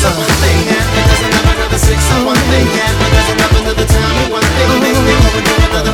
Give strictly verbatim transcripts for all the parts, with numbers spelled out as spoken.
of one thing and it doesn't have another six of one thing and it doesn't have another tell me one thing, then you go and do another.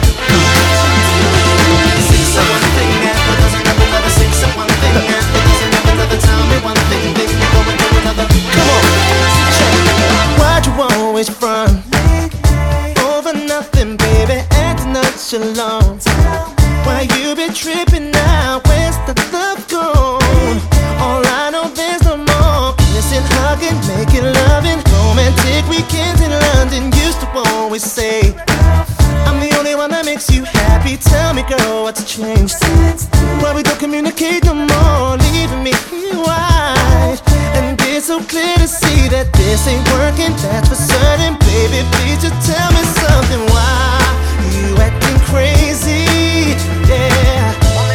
Six of one thing and it doesn't have another six of one thing and it doesn't have another tell me one thing, then you go and do another. Come on, check. Why'd you always front over nothing, baby? Acting nonchalant. Why you be tripping now? Where's the love gone? All I know, there's no more kissing, hugging, making loving, romantic weekends in London. Used to always say I'm the only one that makes you happy. Tell me, girl, what's changed? Why we don't communicate no more, leaving me here wide. And it's so clear to see that this ain't working, that's for certain. Baby, please just tell me something. Why you acting crazy? Yeah.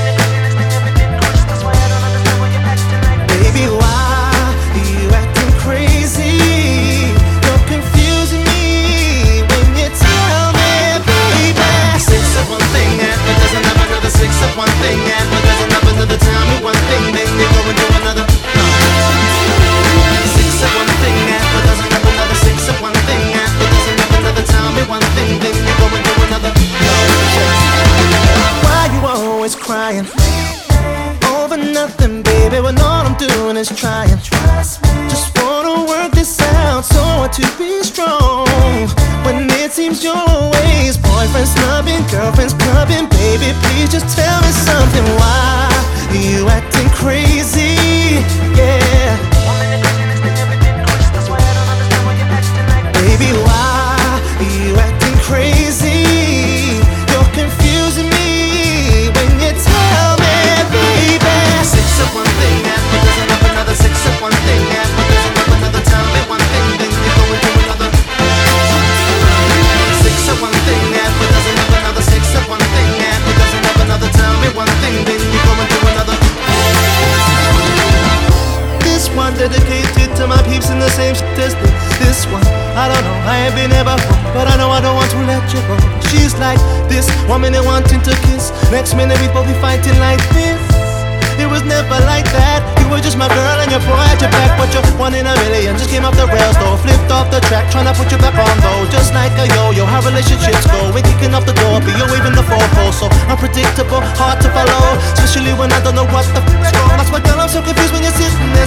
Baby, why you acting crazy? You're confusing me when you tell me, baby. Six of one thing and it doesn't have another six of one thing and it doesn't have another tell me one thing, then you go and do another. Six of one thing and it doesn't have another six of one thing and it doesn't have another tell me one thing, then you go and do another. Why you always crying over nothing, baby, when all I'm doing is trying? Just wanna work this out so I to be strong. When it seems you're always boyfriend snubbing, girlfriend's clubbing, baby, please just tell me something. Why you acting crazy? Yeah. Baby, why you acting crazy? You're confusing me when you tell me, baby. Six of one thing and it doesn't have another six of one thing and it doesn't have another tell me one thing, then you go and do another. Six of one thing and it doesn't have another six of one thing and it doesn't have another tell me one thing, then you go and do another. This one dedicated to my peeps in the same statistic. This one, I don't know, I ain't been there before, but I know I don't want to let you go. She's like this, one minute wanting to kiss, next minute we both be fighting like this. It was never like that. You were just my girl and your boy at your back, but you're one in a million. Just came off the rails though, flipped off the track, trying to put you back on though. Just like a yo-yo, how relationships go. We're kicking off the door, but you're waving the four-post. So unpredictable, hard to follow, especially when I don't know what the f***'s wrong. That's why, girl, I'm so confused when you're sitting there